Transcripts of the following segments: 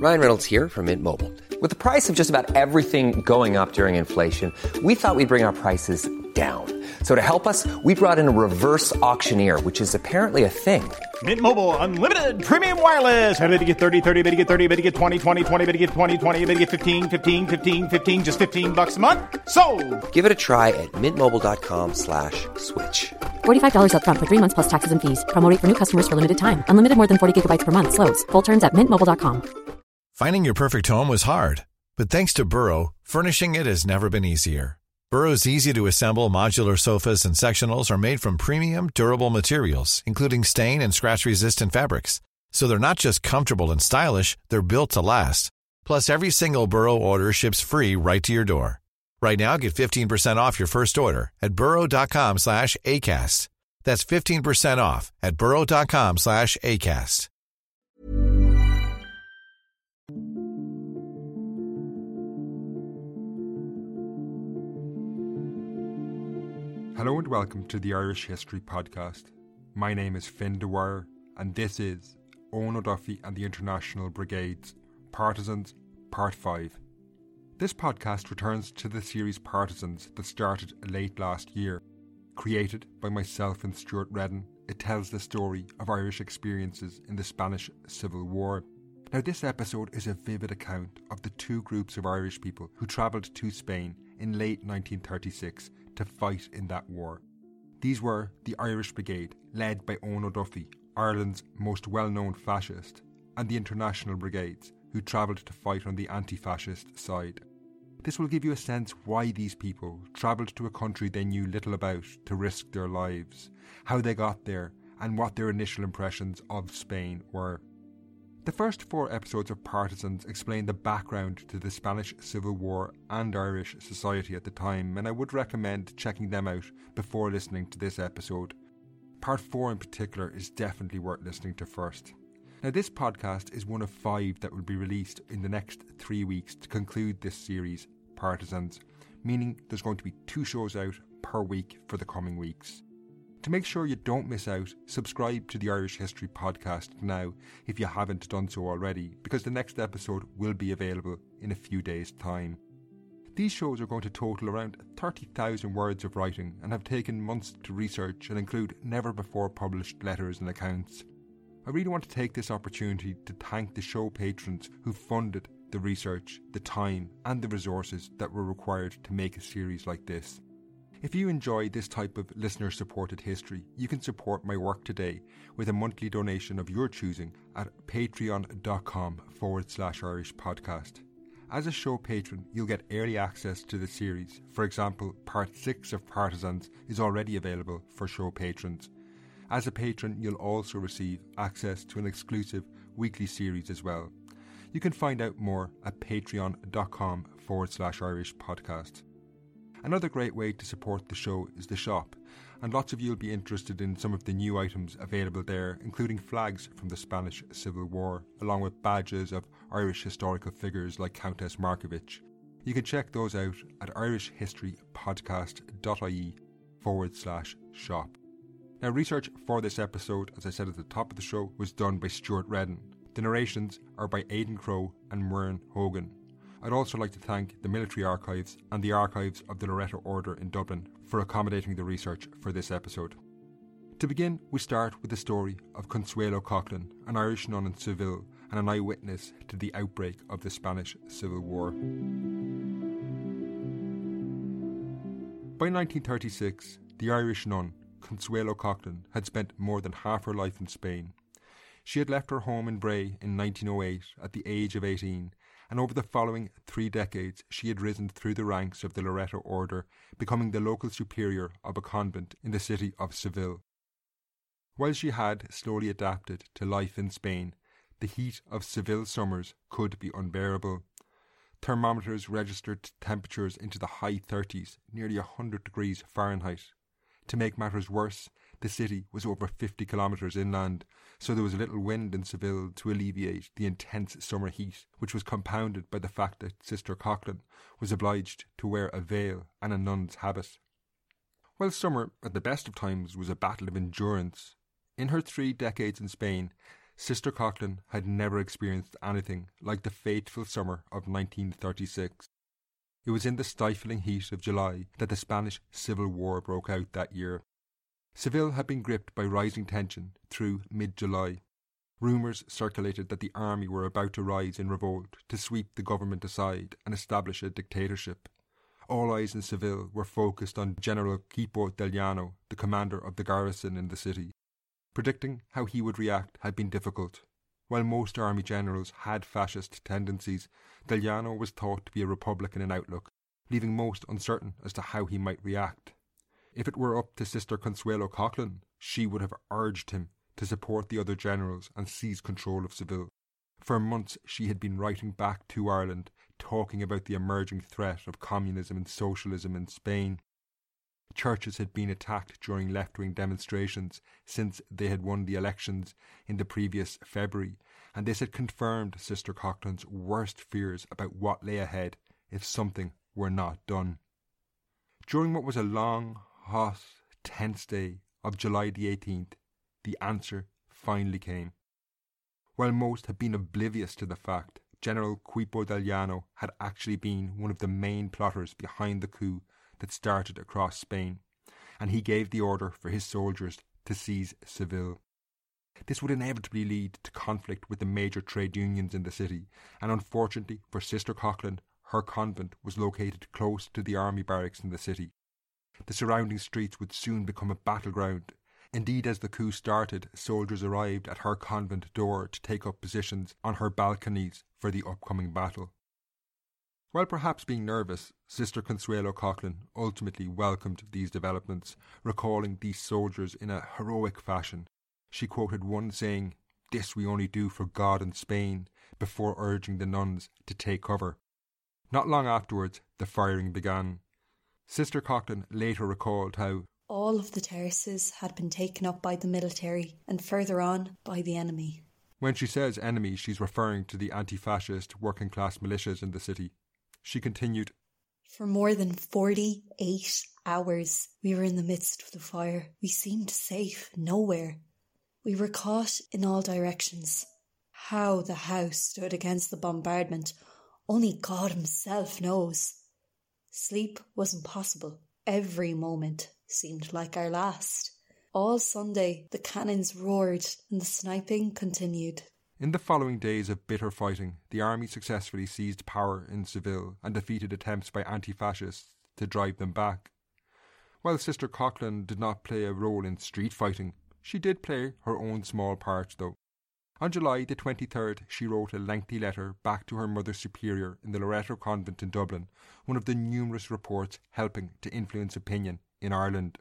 Ryan Reynolds here from Mint Mobile. With the price of just about everything going up during inflation, we thought we'd bring our prices down. So to help us, we brought in a reverse auctioneer, which is apparently a thing. Mint Mobile Unlimited Premium Wireless. How to get 30, 30, bit to get 30, bit to get 20, 20, 20, bit to get 20, 20, bit to get 15, 15, 15, 15, just $15 a month? Sold! Give it a try at mintmobile.com/switch. $45 up front for 3 months plus taxes and fees. Promo rate for new customers for limited time. Unlimited more than 40 gigabytes per month. Slows full terms at mintmobile.com. Finding your perfect home was hard, but thanks to Burrow, furnishing it has never been easier. Burrow's easy-to-assemble modular sofas and sectionals are made from premium, durable materials, including stain and scratch-resistant fabrics. So they're not just comfortable and stylish, they're built to last. Plus, every single Burrow order ships free right to your door. Right now, get 15% off your first order at burrow.com/ACAST. That's 15% off at burrow.com/ACAST. Hello and welcome to the Irish History Podcast. My name is Finn Dwyer and this is Eoin O'Duffy and the International Brigades, Partisans, Part 5. This podcast returns to the series Partisans that started late last year. Created by myself and Stuart Redden, it tells the story of Irish experiences in the Spanish Civil War. Now this episode is a vivid account of the two groups of Irish people who travelled to Spain in late 1936 to fight in that war. These were the Irish Brigade, led by Eoin O'Duffy, Ireland's most well-known fascist, and the International Brigades, who travelled to fight on the anti-fascist side. This will give you a sense why these people travelled to a country they knew little about to risk their lives, how they got there, and what their initial impressions of Spain were. The first 4 episodes of Partisans explain the background to the Spanish Civil War and Irish society at the time, and I would recommend checking them out before listening to this episode. Part 4 in particular is definitely worth listening to first. Now this podcast is one of 5 that will be released in the next 3 weeks to conclude this series, Partisans, meaning there's going to be 2 shows out per week for the coming weeks. To make sure you don't miss out, subscribe to the Irish History Podcast now if you haven't done so already, because the next episode will be available in a few days' time. These shows are going to total around 30,000 words of writing and have taken months to research and include never-before-published letters and accounts. I really want to take this opportunity to thank the show patrons who funded the research, the time and the resources that were required to make a series like this. If you enjoy this type of listener-supported history, you can support my work today with a monthly donation of your choosing at patreon.com/Irish podcast. As a show patron, you'll get early access to the series. For example, Part 6 of Partisans is already available for show patrons. As a patron, you'll also receive access to an exclusive weekly series as well. You can find out more at patreon.com/Irish podcast. Another great way to support the show is the shop, and lots of you will be interested in some of the new items available there, including flags from the Spanish Civil War, along with badges of Irish historical figures like Countess Markievicz. You can check those out at irishhistorypodcast.ie/shop. Now, research for this episode, as I said at the top of the show, was done by Stuart Redden. The narrations are by Aidan Crowe and Muireann Hogan. I'd also like to thank the Military Archives and the Archives of the Loreto Order in Dublin for accommodating the research for this episode. To begin, we start with the story of Consuelo Coughlin, an Irish nun in Seville and an eyewitness to the outbreak of the Spanish Civil War. By 1936, the Irish nun, Consuelo Coughlin, had spent more than half her life in Spain. She had left her home in Bray in 1908 at the age of 18, and over the following 3 decades she had risen through the ranks of the Loreto Order, becoming the local superior of a convent in the city of Seville. While she had slowly adapted to life in Spain, the heat of Seville summers could be unbearable. Thermometers registered temperatures into the high 30s, nearly 100 degrees Fahrenheit. To make matters worse, the city was over 50 kilometres inland, so there was little wind in Seville to alleviate the intense summer heat, which was compounded by the fact that Sister Coughlin was obliged to wear a veil and a nun's habit. While summer, at the best of times, was a battle of endurance, in her 3 decades in Spain, Sister Coughlin had never experienced anything like the fateful summer of 1936. It was in the stifling heat of July that the Spanish Civil War broke out that year. Seville had been gripped by rising tension through mid-July. Rumours circulated that the army were about to rise in revolt to sweep the government aside and establish a dictatorship. All eyes in Seville were focused on General Quipo del Llano, the commander of the garrison in the city. Predicting how he would react had been difficult. While most army generals had fascist tendencies, del Llano was thought to be a republican in outlook, leaving most uncertain as to how he might react. If it were up to Sister Consuelo Coughlin, she would have urged him to support the other generals and seize control of Seville. For months she had been writing back to Ireland, talking about the emerging threat of communism and socialism in Spain. Churches had been attacked during left-wing demonstrations since they had won the elections in the previous February, and this had confirmed Sister Coughlin's worst fears about what lay ahead if something were not done. During what was a long, hot, tense day of July the 18th, the answer finally came. While most had been oblivious to the fact, General Quipo del Llano had actually been one of the main plotters behind the coup that started across Spain, and he gave the order for his soldiers to seize Seville. This would inevitably lead to conflict with the major trade unions in the city, and unfortunately for Sister Coughlin, her convent was located close to the army barracks in the city. The surrounding streets would soon become a battleground. Indeed, as the coup started, soldiers arrived at her convent door to take up positions on her balconies for the upcoming battle. While perhaps being nervous, Sister Consuelo Coughlin ultimately welcomed these developments, recalling these soldiers in a heroic fashion. She quoted one saying, "This we only do for God and Spain," before urging the nuns to take cover. Not long afterwards, the firing began. Sister Coughlin later recalled how all of the terraces had been taken up by the military and further on by the enemy. When she says enemy, she's referring to the anti-fascist working-class militias in the city. She continued, "For more than 48 hours, we were in the midst of the fire. We seemed safe nowhere. We were caught in all directions. How the house stood against the bombardment, only God himself knows. Sleep was impossible. Every moment seemed like our last. All Sunday, the cannons roared and the sniping continued." In the following days of bitter fighting, the army successfully seized power in Seville and defeated attempts by anti-fascists to drive them back. While Sister Coughlin did not play a role in street fighting, she did play her own small part though. On July the 23rd, she wrote a lengthy letter back to her Mother Superior in the Loreto Convent in Dublin, one of the numerous reports helping to influence opinion in Ireland.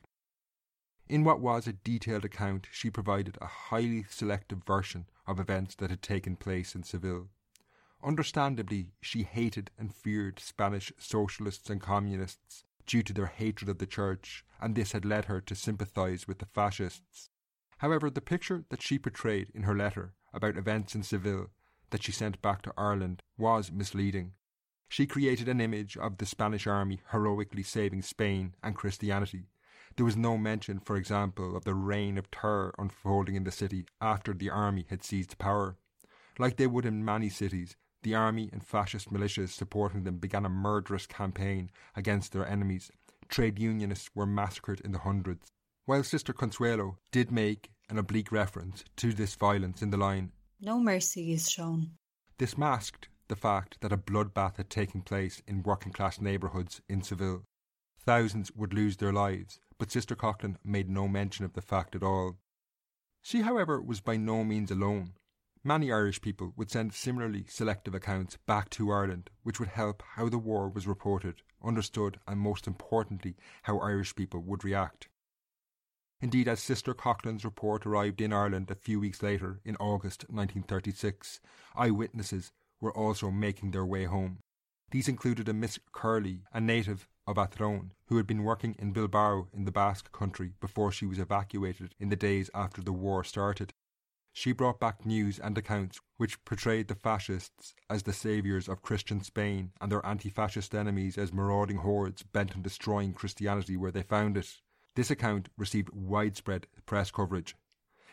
In what was a detailed account, she provided a highly selective version of events that had taken place in Seville. Understandably, she hated and feared Spanish socialists and communists due to their hatred of the church, and this had led her to sympathise with the fascists. However, the picture that she portrayed in her letter about events in Seville that she sent back to Ireland was misleading. She created an image of the Spanish army heroically saving Spain and Christianity. There was no mention, for example, of the reign of terror unfolding in the city after the army had seized power. Like they would in many cities, the army and fascist militias supporting them began a murderous campaign against their enemies. Trade unionists were massacred in the hundreds. While Sister Consuelo did make an oblique reference to this violence in the line, "No mercy is shown," this masked the fact that a bloodbath had taken place in working-class neighbourhoods in Seville. Thousands would lose their lives, but Sister Coughlin made no mention of the fact at all. She, however, was by no means alone. Many Irish people would send similarly selective accounts back to Ireland, which would help how the war was reported, understood, and most importantly, how Irish people would react. Indeed, as Sister Coughlin's report arrived in Ireland a few weeks later, in August 1936, eyewitnesses were also making their way home. These included a Miss Curley, a native of Athlone, who had been working in Bilbao in the Basque country before she was evacuated in the days after the war started. She brought back news and accounts which portrayed the fascists as the saviours of Christian Spain and their anti-fascist enemies as marauding hordes bent on destroying Christianity where they found it. This account received widespread press coverage.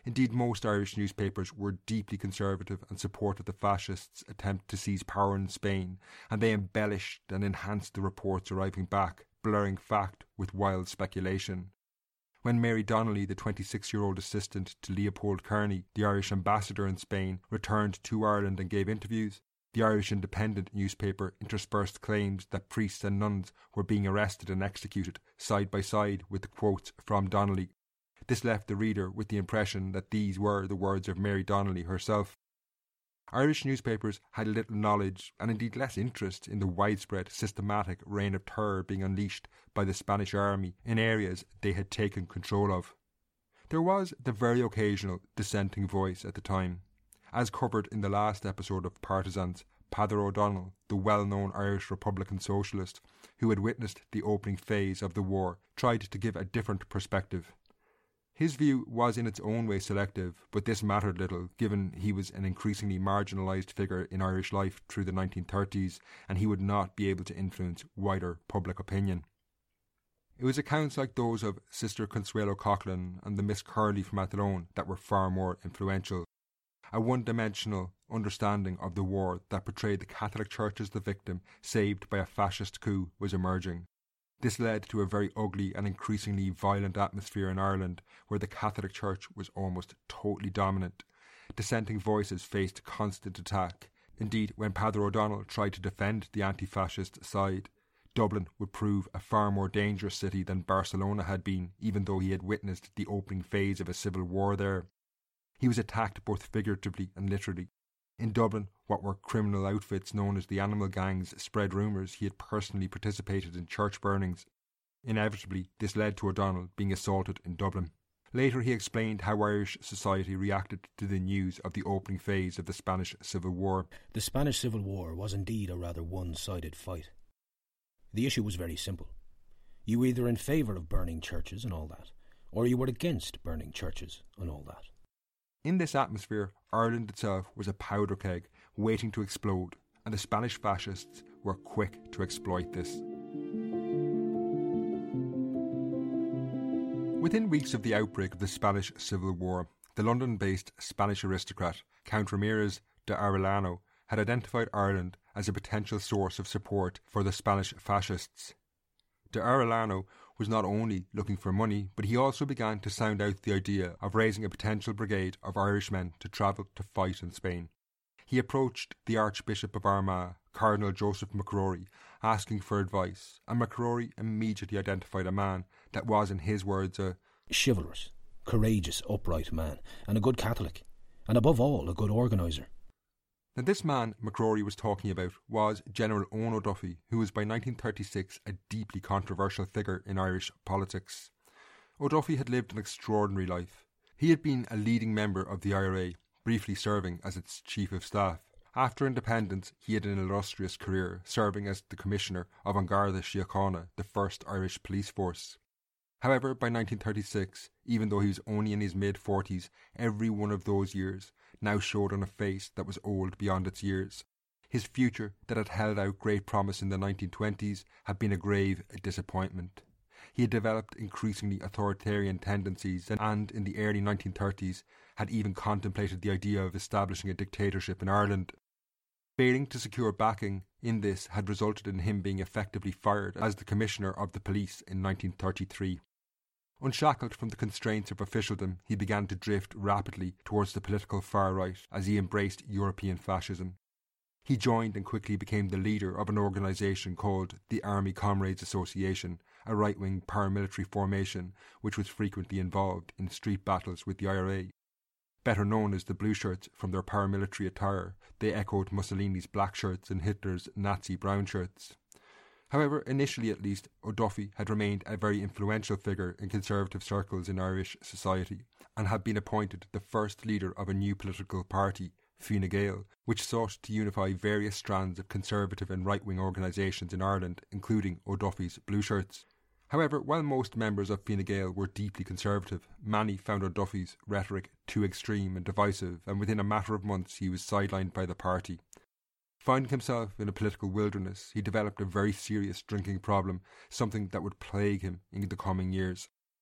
Indeed, most Irish newspapers were deeply conservative and supported the fascists' attempt to seize power in Spain, and they embellished and enhanced the reports arriving back, blurring fact with wild speculation. When Mary Donnelly, the 26-year-old assistant to Leopold Kearney, the Irish ambassador in Spain, returned to Ireland and gave interviews, the Irish Independent newspaper interspersed claims that priests and nuns were being arrested and executed side by side with the quotes from Donnelly. This left the reader with the impression that these were the words of Mary Donnelly herself. Irish newspapers had little knowledge and indeed less interest in the widespread, systematic reign of terror being unleashed by the Spanish army in areas they had taken control of. There was the very occasional dissenting voice at the time. As covered in the last episode of Partisans, Peadar O'Donnell, the well-known Irish Republican socialist who had witnessed the opening phase of the war, tried to give a different perspective. His view was in its own way selective, but this mattered little, given he was an increasingly marginalised figure in Irish life through the 1930s, and he would not be able to influence wider public opinion. It was accounts like those of Sister Consuelo Coughlin and the Miss Curley from Athlone that were far more influential. A one-dimensional understanding of the war that portrayed the Catholic Church as the victim saved by a fascist coup was emerging. This led to a very ugly and increasingly violent atmosphere in Ireland, where the Catholic Church was almost totally dominant. Dissenting voices faced constant attack. Indeed, when Peadar O'Donnell tried to defend the anti-fascist side, Dublin would prove a far more dangerous city than Barcelona had been, even though he had witnessed the opening phase of a civil war there. He was attacked both figuratively and literally. In Dublin, what were criminal outfits known as the Animal Gangs spread rumours he had personally participated in church burnings. Inevitably, this led to O'Donnell being assaulted in Dublin. Later he explained how Irish society reacted to the news of the opening phase of the Spanish Civil War. The Spanish Civil War was indeed a rather one-sided fight. The issue was very simple. You were either in favour of burning churches and all that, or you were against burning churches and all that. In this atmosphere, Ireland itself was a powder keg waiting to explode, and the Spanish fascists were quick to exploit this. Within weeks of the outbreak of the Spanish Civil War, the London-based Spanish aristocrat Count Ramirez de Arellano had identified Ireland as a potential source of support for the Spanish fascists. De Arellano was not only looking for money, but he also began to sound out the idea of raising a potential brigade of Irishmen to travel to fight in Spain. He approached the Archbishop of Armagh, Cardinal Joseph McCrory, asking for advice, and McCrory immediately identified a man that was, in his words, a chivalrous, courageous, upright man, and a good Catholic, and above all, a good organiser. Now this man McCrory was talking about was General Eoin O'Duffy, who was by 1936 a deeply controversial figure in Irish politics. O'Duffy had lived an extraordinary life. He had been a leading member of the IRA, briefly serving as its Chief of Staff. After independence, he had an illustrious career, serving as the Commissioner of An Garda Síochána, the first Irish police force. However, by 1936, even though he was only in his mid-40s, every one of those years now showed on a face that was old beyond its years. His future, that had held out great promise in the 1920s, had been a grave disappointment. He had developed increasingly authoritarian tendencies and in the early 1930s had even contemplated the idea of establishing a dictatorship in Ireland. Failing to secure backing in this had resulted in him being effectively fired as the Commissioner of the Police in 1933. Unshackled from the constraints of officialdom, he began to drift rapidly towards the political far right as he embraced European fascism. He joined and quickly became the leader of an organisation called the Army Comrades Association, a right-wing paramilitary formation which was frequently involved in street battles with the IRA. Better known as the Blue Shirts from their paramilitary attire, they echoed Mussolini's black shirts and Hitler's Nazi brown shirts. However, initially at least, O'Duffy had remained a very influential figure in conservative circles in Irish society and had been appointed the first leader of a new political party, Fine Gael, which sought to unify various strands of conservative and right-wing organisations in Ireland, including O'Duffy's Blue Shirts. However, while most members of Fine Gael were deeply conservative, many found O'Duffy's rhetoric too extreme and divisive, and within a matter of months he was sidelined by the party. Finding himself in a political wilderness, he developed a very serious drinking problem, something that would plague him in the coming years.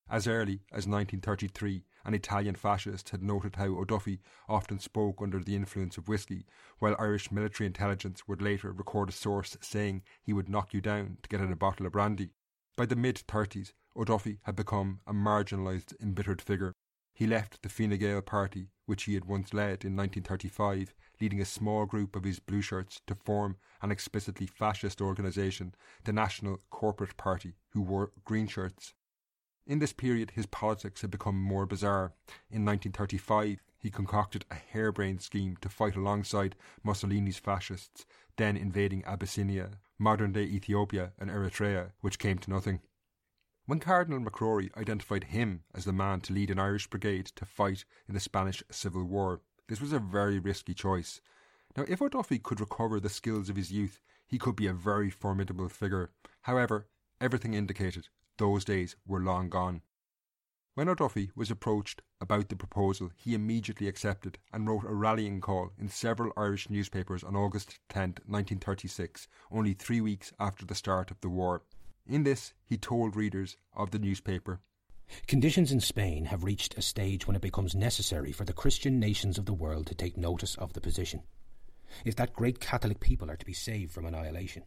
As early as 1933, an Italian fascist had noted how O'Duffy often spoke under the influence of whiskey, while Irish military intelligence would later record a source saying he would knock you down to get in a bottle of brandy. By the mid-30s, O'Duffy had become a marginalised, embittered figure. He left the Fine Gael party, which he had once led in 1935, leading a small group of his blue shirts to form an explicitly fascist organisation, the National Corporate Party, who wore green shirts. In this period, his politics had become more bizarre. In 1935, he concocted a harebrained scheme to fight alongside Mussolini's fascists, then invading Abyssinia, modern-day Ethiopia and Eritrea, which came to nothing. When Cardinal MacRory identified him as the man to lead an Irish brigade to fight in the Spanish Civil War, this was a very risky choice. Now, if O'Duffy could recover the skills of his youth, he could be a very formidable figure. However, everything indicated those days were long gone. When O'Duffy was approached about the proposal, he immediately accepted and wrote a rallying call in several Irish newspapers on August 10, 1936, only 3 weeks after the start of the war. In this, he told readers of the newspaper, "Conditions in Spain have reached a stage when it becomes necessary for the Christian nations of the world to take notice of the position, if that great Catholic people are to be saved from annihilation.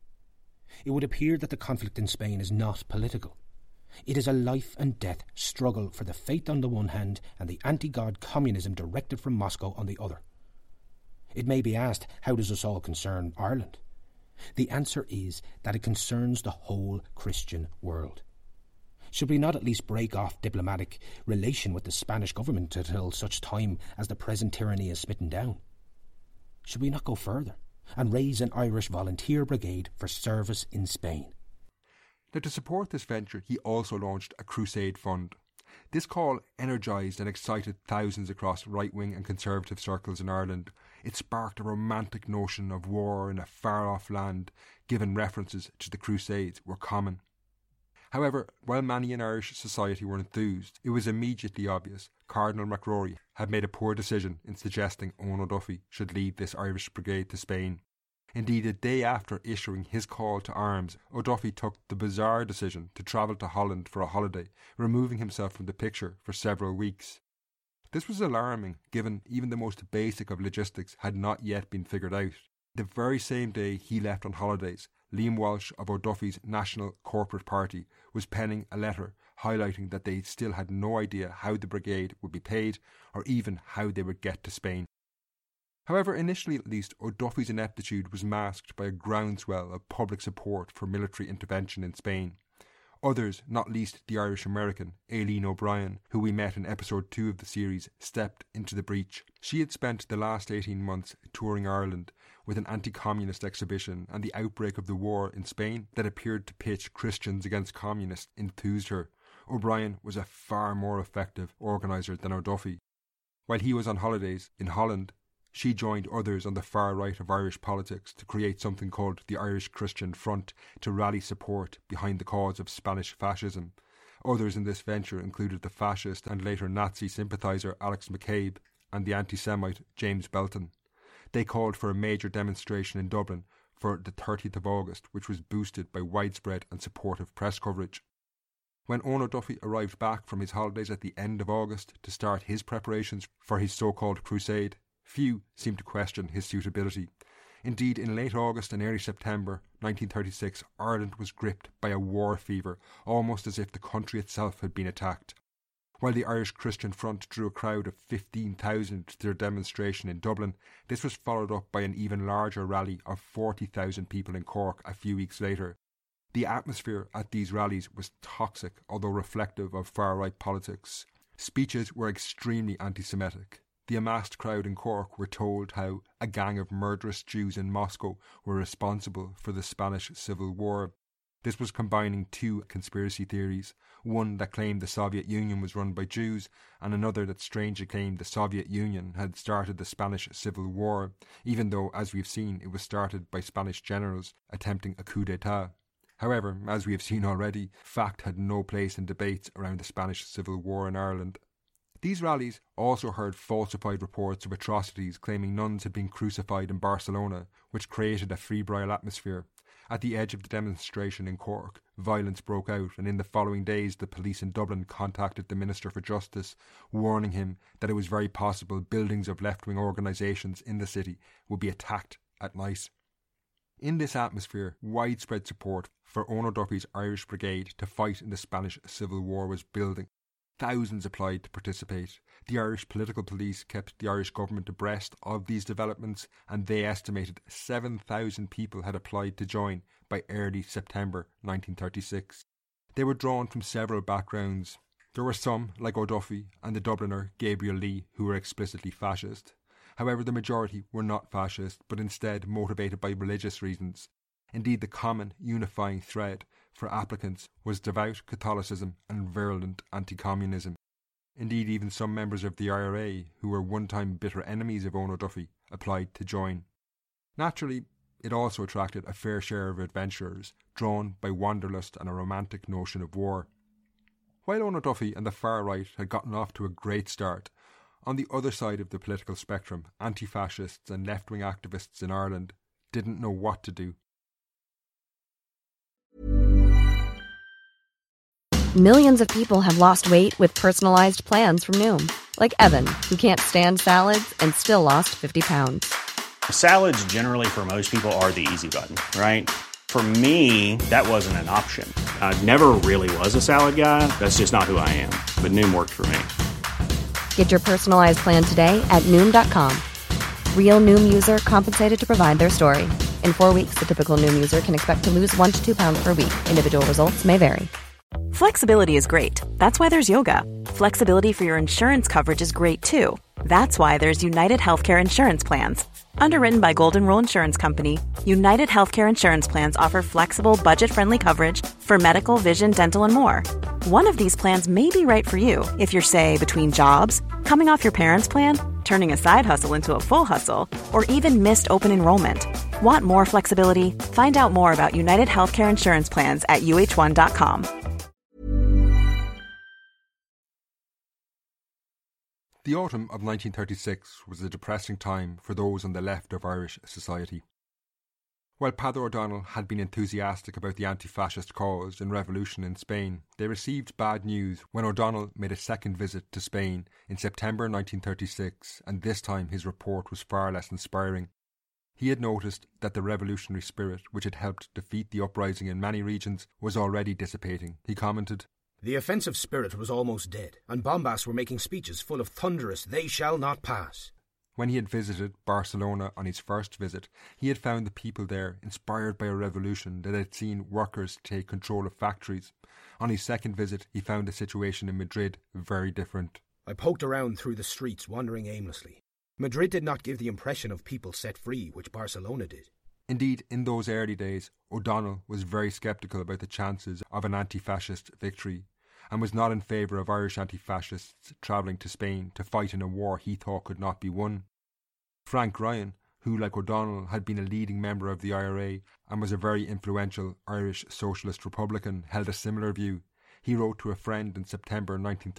It would appear that the conflict in Spain is not political. It is a life and death struggle for the faith on the one hand and the anti-God communism directed from Moscow on the other. It may be asked, how does this all concern Ireland? The answer is that it concerns the whole Christian world. Should we not at least break off diplomatic relation with the Spanish government until such time as the present tyranny is smitten down? Should we not go further and raise an Irish volunteer brigade for service in Spain?" Now, to support this venture, he also launched a crusade fund. This call energised and excited thousands across right-wing and conservative circles in Ireland. It sparked a romantic notion of war in a far-off land, given references to the Crusades were common. However, while many in Irish society were enthused, it was immediately obvious Cardinal MacRory had made a poor decision in suggesting Eoin O'Duffy should lead this Irish brigade to Spain. Indeed, a day after issuing his call to arms, O'Duffy took the bizarre decision to travel to Holland for a holiday, removing himself from the picture for several weeks. This was alarming, given even the most basic of logistics had not yet been figured out. The very same day he left on holidays, Liam Walsh of O'Duffy's National Corporate Party was penning a letter highlighting that they still had no idea how the brigade would be paid or even how they would get to Spain. However, initially at least, O'Duffy's ineptitude was masked by a groundswell of public support for military intervention in Spain. Others, not least the Irish-American Aileen O'Brien, who we met in episode 2 of the series, stepped into the breach. She had spent the last 18 months touring Ireland with an anti-communist exhibition, and the outbreak of the war in Spain that appeared to pitch Christians against communists enthused her. O'Brien was a far more effective organiser than O'Duffy. While he was on holidays in Holland, she joined others on the far right of Irish politics to create something called the Irish Christian Front to rally support behind the cause of Spanish fascism. Others in this venture included the fascist and later Nazi sympathiser Alex McCabe and the anti-Semite James Belton. They called for a major demonstration in Dublin for the 30th of August, which was boosted by widespread and supportive press coverage. When Eoin O'Duffy arrived back from his holidays at the end of August to start his preparations for his so-called crusade, few seemed to question his suitability. Indeed, in late August and early September 1936, Ireland was gripped by a war fever, almost as if the country itself had been attacked. While the Irish Christian Front drew a crowd of 15,000 to their demonstration in Dublin, this was followed up by an even larger rally of 40,000 people in Cork a few weeks later. The atmosphere at these rallies was toxic, although reflective of far-right politics. Speeches were extremely anti-Semitic. The amassed crowd in Cork were told how a gang of murderous Jews in Moscow were responsible for the Spanish Civil War. This was combining two conspiracy theories, one that claimed the Soviet Union was run by Jews, and another that strangely claimed the Soviet Union had started the Spanish Civil War, even though, as we've seen, it was started by Spanish generals attempting a coup d'etat. However, as we have seen already, fact had no place in debates around the Spanish Civil War in Ireland. These rallies also heard falsified reports of atrocities claiming nuns had been crucified in Barcelona, which created a febrile atmosphere. At the edge of the demonstration in Cork, violence broke out, and in the following days the police in Dublin contacted the Minister for Justice, warning him that it was very possible buildings of left-wing organisations in the city would be attacked at night. In this atmosphere, widespread support for Eoin O'Duffy's Irish Brigade to fight in the Spanish Civil War was building. Thousands applied to participate. The Irish political police kept the Irish government abreast of these developments, and they estimated 7,000 people had applied to join by early September 1936. They were drawn from several backgrounds. There were some, like O'Duffy and the Dubliner Gabriel Lee, who were explicitly fascist. However, the majority were not fascist, but instead motivated by religious reasons. Indeed, the common unifying thread for applicants was devout Catholicism and virulent anti-communism. Indeed, even some members of the IRA, who were one-time bitter enemies of Eoin O'Duffy, applied to join. Naturally, it also attracted a fair share of adventurers, drawn by wanderlust and a romantic notion of war. While Eoin O'Duffy and the far right had gotten off to a great start, on the other side of the political spectrum, anti-fascists and left-wing activists in Ireland didn't know what to do. Millions of people have lost weight with personalized plans from Noom. Like Evan, who can't stand salads and still lost 50 pounds. Salads generally for most people are the easy button, right? For me, that wasn't an option. I never really was a salad guy. That's just not who I am. But Noom worked for me. Get your personalized plan today at Noom.com. Real Noom user compensated to provide their story. In 4 weeks, the typical Noom user can expect to lose 1 to 2 pounds per week. Individual results may vary. Flexibility is great. That's why there's yoga. Flexibility for your insurance coverage is great too. That's why there's United Healthcare Insurance Plans. Underwritten by Golden Rule Insurance Company, United Healthcare Insurance Plans offer flexible, budget-friendly coverage for medical, vision, dental, and more. One of these plans may be right for you if you're, say, between jobs, coming off your parents' plan, turning a side hustle into a full hustle, or even missed open enrollment. Want more flexibility? Find out more about United Healthcare Insurance Plans at uh1.com. The autumn of 1936 was a depressing time for those on the left of Irish society. While Peadar O'Donnell had been enthusiastic about the anti-fascist cause and revolution in Spain, they received bad news when O'Donnell made a second visit to Spain in September 1936, and this time his report was far less inspiring. He had noticed that the revolutionary spirit, which had helped defeat the uprising in many regions, was already dissipating. He commented, "The offensive spirit was almost dead, and bombasts were making speeches full of thunderous 'they shall not pass.'" When he had visited Barcelona on his first visit, he had found the people there inspired by a revolution that had seen workers take control of factories. On his second visit, he found the situation in Madrid very different. "I poked around through the streets, wandering aimlessly. Madrid did not give the impression of people set free, which Barcelona did." Indeed, in those early days, O'Donnell was very sceptical about the chances of an anti-fascist victory, and was not in favour of Irish anti-fascists travelling to Spain to fight in a war he thought could not be won. Frank Ryan, who like O'Donnell had been a leading member of the IRA and was a very influential Irish Socialist Republican, held a similar view. He wrote to a friend in September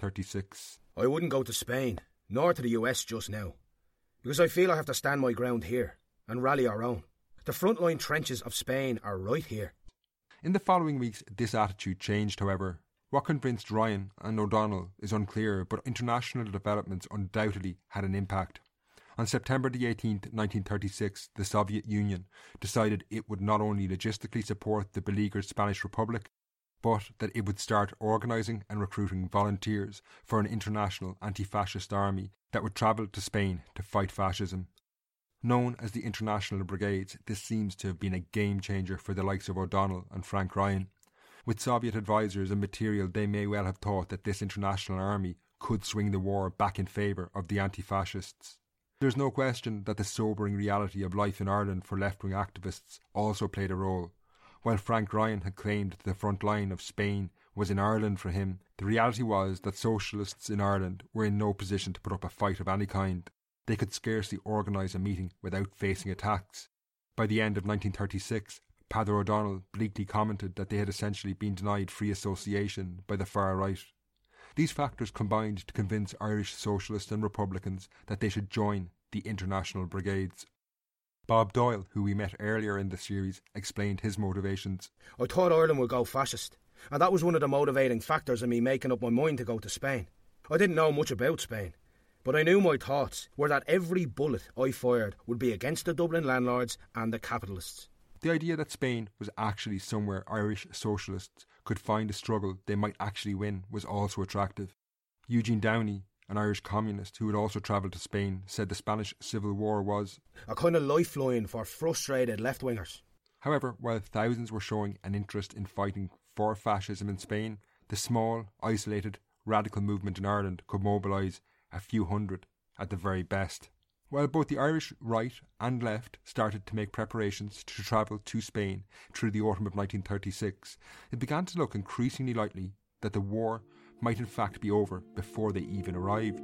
1936, "I wouldn't go to Spain, nor to the US just now, because I feel I have to stand my ground here and rally our own. The frontline trenches of Spain are right here." In the following weeks, this attitude changed, however. What convinced Ryan and O'Donnell is unclear, but international developments undoubtedly had an impact. On September the 18th, 1936, the Soviet Union decided it would not only logistically support the beleaguered Spanish Republic, but that it would start organising and recruiting volunteers for an international anti-fascist army that would travel to Spain to fight fascism. Known as the International Brigades, this seems to have been a game changer for the likes of O'Donnell and Frank Ryan. With Soviet advisors and material, they may well have thought that this international army could swing the war back in favour of the anti-fascists. There's no question that the sobering reality of life in Ireland for left-wing activists also played a role. While Frank Ryan had claimed that the front line of Spain was in Ireland for him, the reality was that socialists in Ireland were in no position to put up a fight of any kind. They could scarcely organise a meeting without facing attacks. By the end of 1936, Peadar O'Donnell bleakly commented that they had essentially been denied free association by the far right. These factors combined to convince Irish socialists and Republicans that they should join the International Brigades. Bob Doyle, who we met earlier in the series, explained his motivations. I thought Ireland would go fascist, and that was one of the motivating factors in me making up my mind to go to Spain. I didn't know much about Spain, but I knew my thoughts were that every bullet I fired would be against the Dublin landlords and the capitalists. The idea that Spain was actually somewhere Irish socialists could find a struggle they might actually win was also attractive. Eugene Downey, an Irish communist who had also travelled to Spain, said the Spanish Civil War was a kind of lifeline for frustrated left-wingers. However, while thousands were showing an interest in fighting for fascism in Spain, the small, isolated, radical movement in Ireland could mobilise a few hundred at the very best. While both the Irish right and left started to make preparations to travel to Spain through the autumn of 1936, it began to look increasingly likely that the war might in fact be over before they even arrived.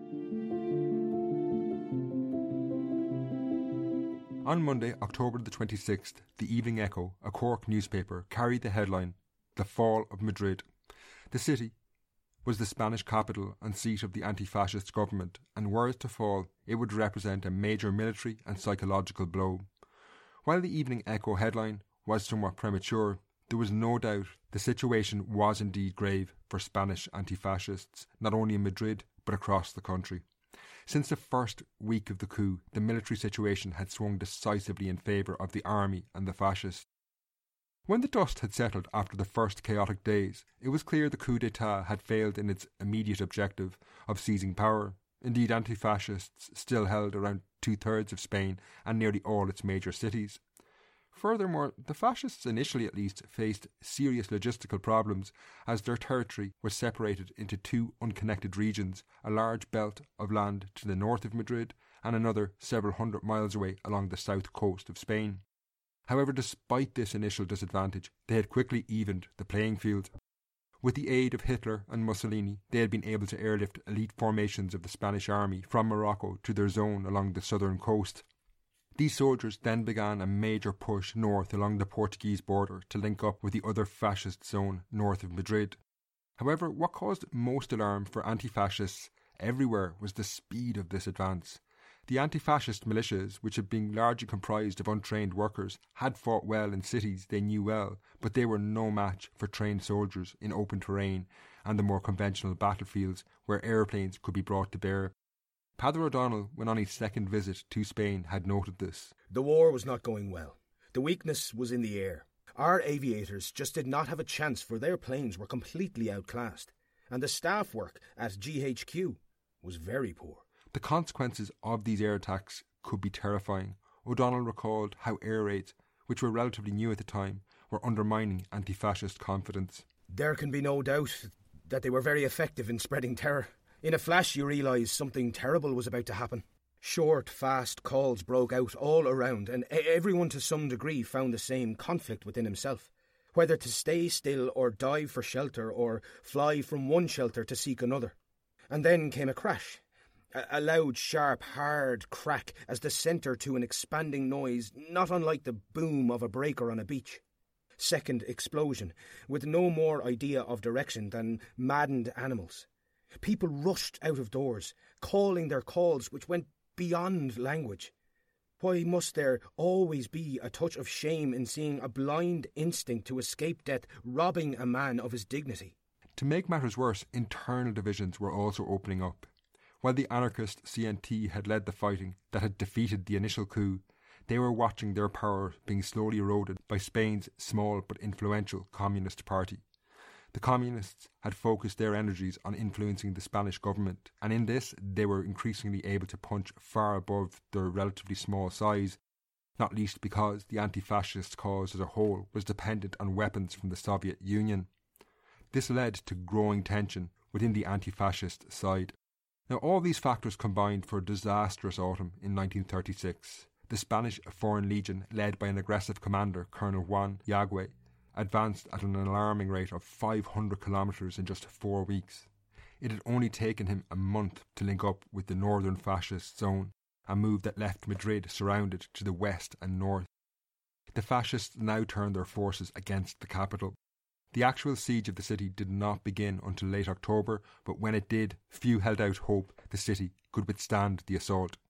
On Monday, October the 26th, the Evening Echo, a Cork newspaper, carried the headline, "The Fall of Madrid." The city was the Spanish capital and seat of the anti-fascist government, and were it to fall, it would represent a major military and psychological blow. While the Evening Echo headline was somewhat premature, there was no doubt the situation was indeed grave for Spanish anti-fascists, not only in Madrid but across the country. Since the first week of the coup, the military situation had swung decisively in favour of the army and the fascists. When the dust had settled after the first chaotic days, it was clear the coup d'etat had failed in its immediate objective of seizing power. Indeed, anti-fascists still held around 2/3 of Spain and nearly all its major cities. Furthermore, the fascists, initially at least, faced serious logistical problems as their territory was separated into two unconnected regions, a large belt of land to the north of Madrid and another several hundred miles away along the south coast of Spain. However, despite this initial disadvantage, they had quickly evened the playing field. With the aid of Hitler and Mussolini, they had been able to airlift elite formations of the Spanish army from Morocco to their zone along the southern coast. These soldiers then began a major push north along the Portuguese border to link up with the other fascist zone north of Madrid. However, what caused most alarm for anti-fascists everywhere was the speed of this advance. The anti-fascist militias, which had been largely comprised of untrained workers, had fought well in cities they knew well, but they were no match for trained soldiers in open terrain and the more conventional battlefields where aeroplanes could be brought to bear. Peadar O'Donnell, when on his second visit to Spain, had noted this. The war was not going well. The weakness was in the air. Our aviators just did not have a chance, for their planes were completely outclassed, and the staff work at GHQ was very poor. The consequences of these air attacks could be terrifying. O'Donnell recalled how air raids, which were relatively new at the time, were undermining anti-fascist confidence. There can be no doubt that they were very effective in spreading terror. In a flash you realise something terrible was about to happen. Short, fast calls broke out all around, and everyone to some degree found the same conflict within himself. Whether to stay still or dive for shelter or fly from one shelter to seek another. And then came a crash. A loud, sharp, hard crack as the centre to an expanding noise not unlike the boom of a breaker on a beach. Second explosion, with no more idea of direction than maddened animals. People rushed out of doors, calling their calls which went beyond language. Why must there always be a touch of shame in seeing a blind instinct to escape death robbing a man of his dignity? To make matters worse, internal divisions were also opening up. While the anarchist CNT had led the fighting that had defeated the initial coup, they were watching their power being slowly eroded by Spain's small but influential Communist Party. The Communists had focused their energies on influencing the Spanish government, and in this they were increasingly able to punch far above their relatively small size, not least because the anti-fascist cause as a whole was dependent on weapons from the Soviet Union. This led to growing tension within the anti-fascist side. Now, all these factors combined for a disastrous autumn in 1936. The Spanish Foreign Legion, led by an aggressive commander, Colonel Juan Yagüe, advanced at an alarming rate of 500 kilometres in just 4 weeks. It had only taken him a month to link up with the northern fascist zone, a move that left Madrid surrounded to the west and north. The fascists now turned their forces against the capital. The actual siege of the city did not begin until late October, but when it did, few held out hope the city could withstand the assault.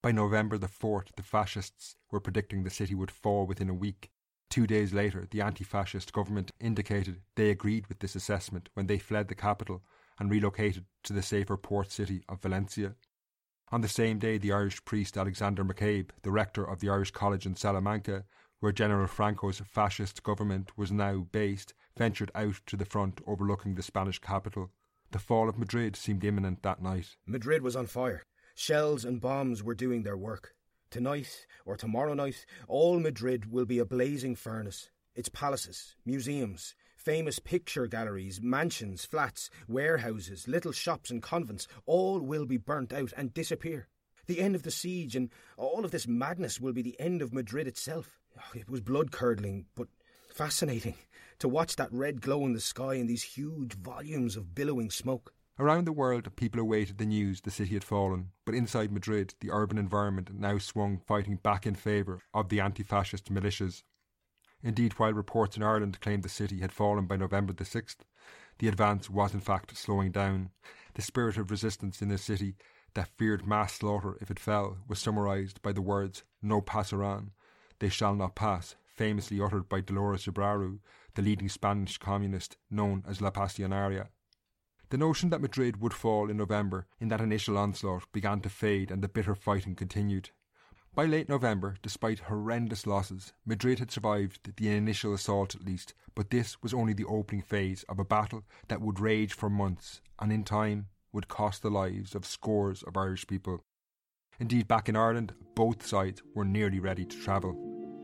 By November the 4th, the fascists were predicting the city would fall within a week. 2 days later, the anti-fascist government indicated they agreed with this assessment when they fled the capital and relocated to the safer port city of Valencia. On the same day, the Irish priest Alexander McCabe, the rector of the Irish College in Salamanca, where General Franco's fascist government was now based, ventured out to the front overlooking the Spanish capital. The fall of Madrid seemed imminent that night. Madrid was on fire. Shells and bombs were doing their work. Tonight, or tomorrow night, all Madrid will be a blazing furnace. Its palaces, museums, famous picture galleries, mansions, flats, warehouses, little shops and convents, all will be burnt out and disappear. The end of the siege and all of this madness will be the end of Madrid itself. It was blood-curdling, but fascinating to watch that red glow in the sky and these huge volumes of billowing smoke. Around the world, people awaited the news the city had fallen, but inside Madrid, the urban environment now swung fighting back in favour of the anti-fascist militias. Indeed, while reports in Ireland claimed the city had fallen by November the 6th, the advance was in fact slowing down. The spirit of resistance in the city that feared mass slaughter if it fell was summarised by the words, "No pasarán," "they shall not pass," famously uttered by Dolores Ibarra, the leading Spanish communist known as La Pasionaria. The notion that Madrid would fall in November in that initial onslaught began to fade and the bitter fighting continued. By late November, despite horrendous losses, Madrid had survived the initial assault at least, but this was only the opening phase of a battle that would rage for months and in time would cost the lives of scores of Irish people. Indeed, back in Ireland, both sides were nearly ready to travel.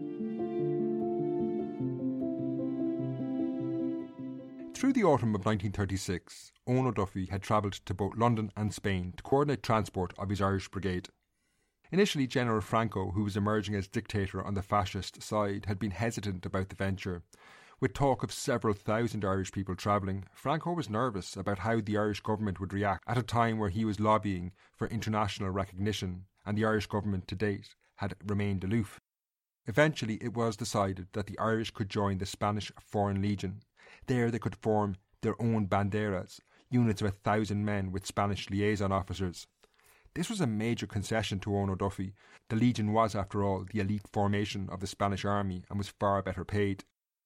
Through the autumn of 1936, Eoin O'Duffy had travelled to both London and Spain to coordinate transport of his Irish brigade. Initially, General Franco, who was emerging as dictator on the fascist side, had been hesitant about the venture. With talk of several thousand Irish people travelling, Franco was nervous about how the Irish government would react at a time where he was lobbying for international recognition and the Irish government to date had remained aloof. Eventually, it was decided that the Irish could join the Spanish Foreign Legion. There they could form their own banderas, units of 1,000 men with Spanish liaison officers. This was a major concession to Eoin O'Duffy. The Legion was, after all, the elite formation of the Spanish army and was far better paid.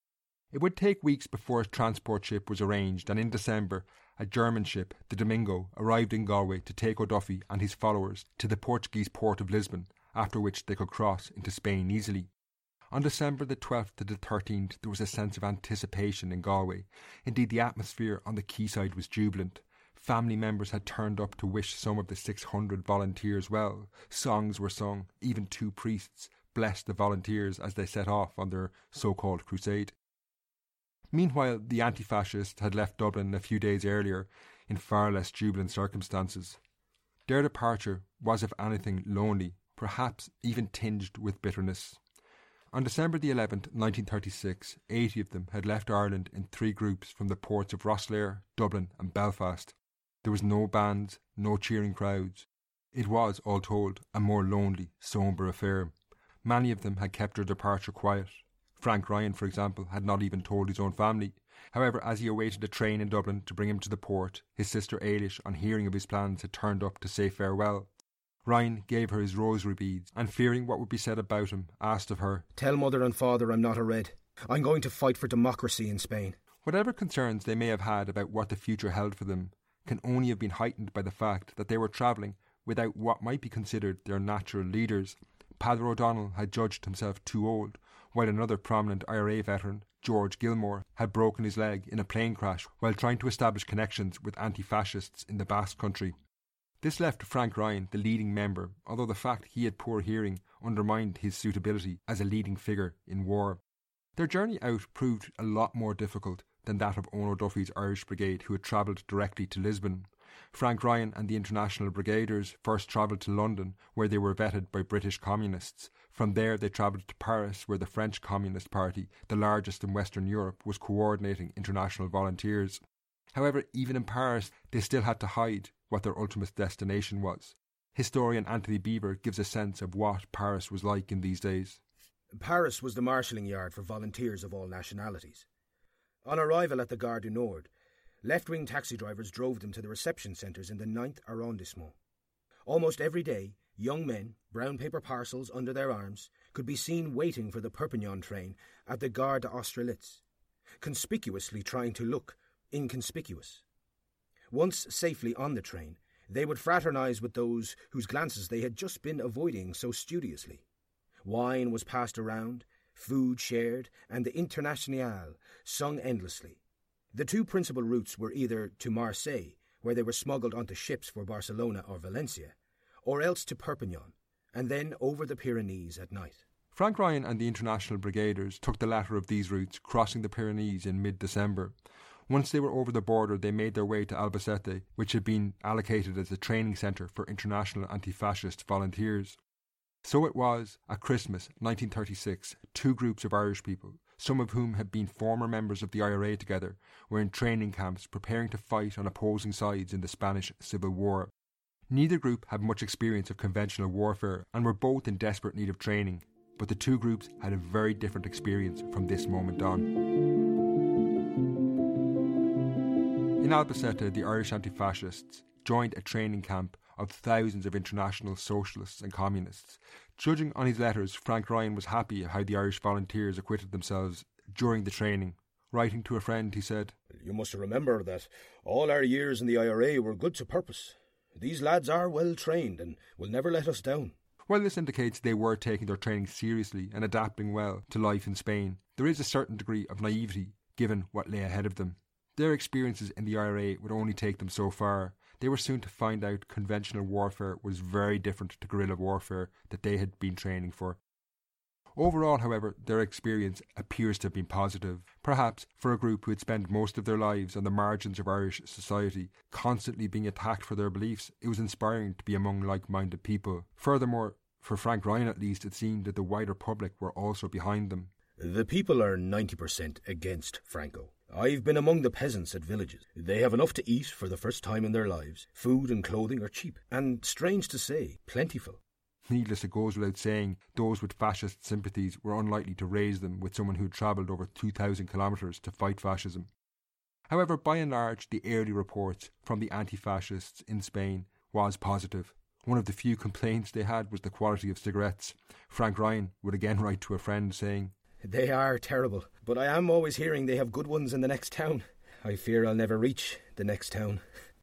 It would take weeks before a transport ship was arranged, and in December, a German ship, the Domingo, arrived in Galway to take O'Duffy and his followers to the Portuguese port of Lisbon, after which they could cross into Spain easily. On December the 12th to the 13th, there was a sense of anticipation in Galway. Indeed, the atmosphere on the quayside was jubilant. Family members had turned up to wish some of the 600 volunteers well. Songs were sung. Even 2 priests blessed the volunteers as they set off on their so-called crusade. Meanwhile, the anti-fascists had left Dublin a few days earlier in far less jubilant circumstances. Their departure was, if anything, lonely, perhaps even tinged with bitterness. On December the 11th, 1936, 80 of them had left Ireland in 3 groups from the ports of Rosslare, Dublin and Belfast. There was no bands, no cheering crowds. It was, all told, a more lonely, sombre affair. Many of them had kept their departure quiet. Frank Ryan, for example, had not even told his own family. However, as he awaited a train in Dublin to bring him to the port, his sister Eilish, on hearing of his plans, had turned up to say farewell. Ryan gave her his rosary beads, and fearing what would be said about him, asked of her, "Tell mother and father I'm not a Red. I'm going to fight for democracy in Spain." Whatever concerns they may have had about what the future held for them can only have been heightened by the fact that they were travelling without what might be considered their natural leaders. Padre O'Donnell had judged himself too old, while another prominent IRA veteran, George Gilmore, had broken his leg in a plane crash while trying to establish connections with anti-fascists in the Basque Country. This left Frank Ryan the leading member, although the fact he had poor hearing undermined his suitability as a leading figure in war. Their journey out proved a lot more difficult than that of Eoin O'Duffy's Irish Brigade, who had travelled directly to Lisbon. Frank Ryan and the International Brigaders first travelled to London, where they were vetted by British communists. From there they travelled to Paris, where the French Communist Party, the largest in Western Europe, was coordinating international volunteers. However, even in Paris, they still had to hide what their ultimate destination was. Historian Anthony Beaver gives a sense of what Paris was like in these days. Paris was the marshalling yard for volunteers of all nationalities. On arrival at the Gare du Nord, left-wing taxi drivers drove them to the reception centres in the 9th arrondissement. Almost every day, Young men, brown paper parcels under their arms, could be seen waiting for the Perpignan train at the Gare d'Austerlitz, conspicuously trying to look inconspicuous. Once safely on the train, they would fraternise with those whose glances they had just been avoiding so studiously. Wine was passed around, food shared, and the Internationale sung endlessly. The two principal routes were either to Marseille, where they were smuggled onto ships for Barcelona or Valencia, or else to Perpignan, and then over the Pyrenees at night. Frank Ryan and the International Brigaders took the latter of these routes, crossing the Pyrenees in mid-December. Once they were over the border, they made their way to Albacete, which had been allocated as a training centre for international anti-fascist volunteers. So it was, at Christmas 1936, two groups of Irish people, some of whom had been former members of the IRA together, were in training camps preparing to fight on opposing sides in the Spanish Civil War. Neither group had much experience of conventional warfare and were both in desperate need of training, but the two groups had a very different experience from this moment on. In Albacete, the Irish anti-fascists joined a training camp of thousands of international socialists and communists. Judging on his letters, Frank Ryan was happy how the Irish volunteers acquitted themselves during the training. Writing to a friend, he said, "You must remember that all our years in the IRA were good to purpose. These lads are well trained and will never let us down." While this indicates they were taking their training seriously and adapting well to life in Spain, there is a certain degree of naivety given what lay ahead of them. Their experiences in the IRA would only take them so far. They were soon to find out conventional warfare was very different to guerrilla warfare that they had been training for. Overall, however, their experience appears to have been positive. Perhaps for a group who had spent most of their lives on the margins of Irish society, constantly being attacked for their beliefs, it was inspiring to be among like-minded people. Furthermore, for Frank Ryan at least, it seemed that the wider public were also behind them. "The people are 90% against Franco. I've been among the peasants at villages. They have enough to eat for the first time in their lives. Food and clothing are cheap, and, strange to say, plentiful." Needless, it goes without saying, those with fascist sympathies were unlikely to raise them with someone who had travelled over 2,000 kilometres to fight fascism. However, by and large, the early reports from the anti-fascists in Spain was positive. One of the few complaints they had was the quality of cigarettes. Frank Ryan would again write to a friend saying, "They are terrible, but I am always hearing they have good ones in the next town. I fear I'll never reach the next town."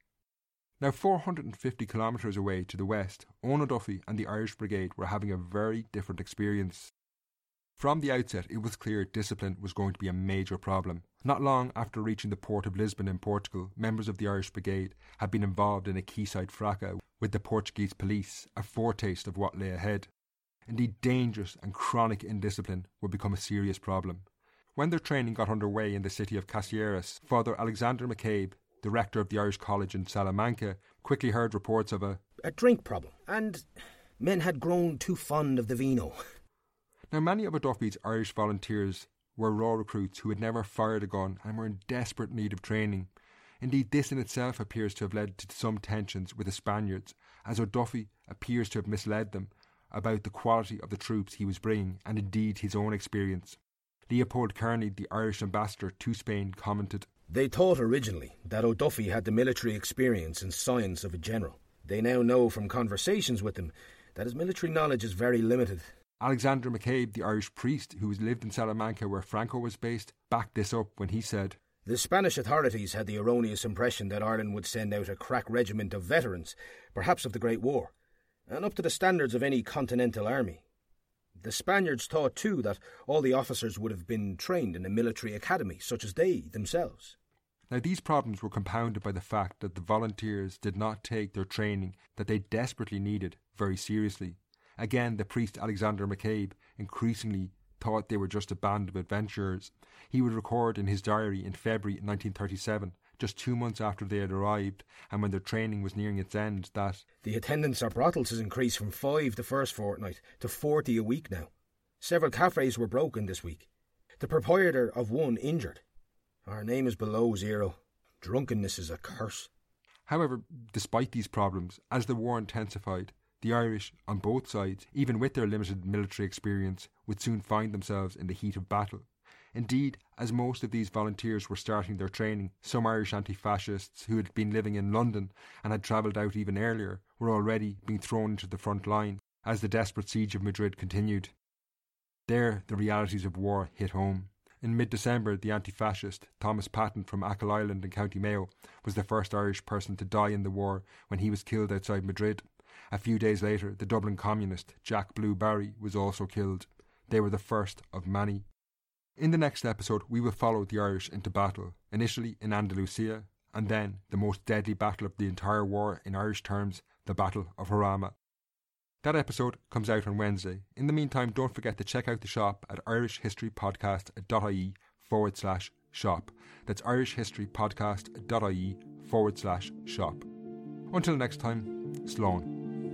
Now 450 kilometres away to the west, Eoin O'Duffy and the Irish Brigade were having a very different experience. From the outset, it was clear discipline was going to be a major problem. Not long after reaching the port of Lisbon in Portugal, members of the Irish Brigade had been involved in a quayside fracas with the Portuguese police, a foretaste of what lay ahead. Indeed, dangerous and chronic indiscipline would become a serious problem. When their training got underway in the city of Casillas, Father Alexander McCabe, the rector of the Irish College in Salamanca, quickly heard reports of a drink problem, and men had grown too fond of the vino. Now, many of O'Duffy's Irish volunteers were raw recruits who had never fired a gun and were in desperate need of training. Indeed, this in itself appears to have led to some tensions with the Spaniards, as O'Duffy appears to have misled them about the quality of the troops he was bringing, and indeed his own experience. Leopold Kearney, the Irish ambassador to Spain, commented, "They thought originally that O'Duffy had the military experience and science of a general. They now know from conversations with him that his military knowledge is very limited." Alexander McCabe, the Irish priest who lived in Salamanca where Franco was based, backed this up when he said, "The Spanish authorities had the erroneous impression that Ireland would send out a crack regiment of veterans, perhaps of the Great War, and up to the standards of any continental army. The Spaniards thought too that all the officers would have been trained in a military academy, such as they themselves." Now, these problems were compounded by the fact that the volunteers did not take their training that they desperately needed very seriously. Again, the priest Alexander McCabe increasingly thought they were just a band of adventurers. He would record in his diary in February 1937, just 2 months after they had arrived and when their training was nearing its end, that "The attendance at brothels has increased from 5 the first fortnight to 40 a week now. Several cafes were broken this week. The proprietor of one injured. Our name is below zero. Drunkenness is a curse." However, despite these problems, as the war intensified, the Irish, on both sides, even with their limited military experience, would soon find themselves in the heat of battle. Indeed, as most of these volunteers were starting their training, some Irish anti-fascists who had been living in London and had travelled out even earlier were already being thrown into the front line as the desperate siege of Madrid continued. There, the realities of war hit home. In mid-December, the anti-fascist Thomas Patton from Achill Island in County Mayo was the first Irish person to die in the war when he was killed outside Madrid. A few days later, the Dublin communist Jack Blue Barry was also killed. They were the first of many. In the next episode, we will follow the Irish into battle, initially in Andalusia, and then the most deadly battle of the entire war in Irish terms, the Battle of Jarama. That episode comes out on Wednesday. In the meantime, don't forget to check out the shop at irishhistorypodcast.ie/shop. That's irishhistorypodcast.ie/shop. Until next time, Slán.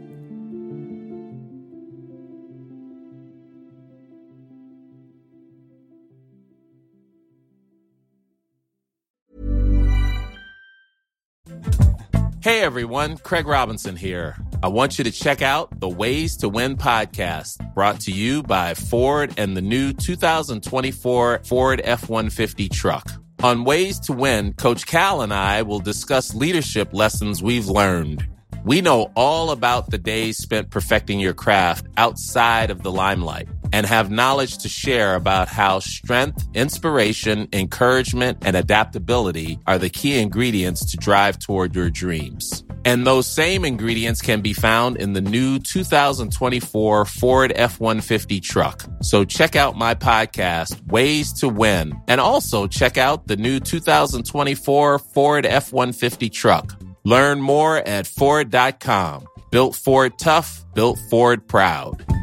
Hey everyone, Craig Robinson here. I want you to check out the Ways to Win podcast, brought to you by Ford and the new 2024 Ford F-150 truck. On Ways to Win, Coach Cal and I will discuss leadership lessons we've learned. We know all about the days spent perfecting your craft outside of the limelight and have knowledge to share about how strength, inspiration, encouragement, and adaptability are the key ingredients to drive toward your dreams. And those same ingredients can be found in the new 2024 Ford F-150 truck. So check out my podcast, Ways to Win, and also check out the new 2024 Ford F-150 truck. Learn more at Ford.com. Built Ford tough, built Ford proud.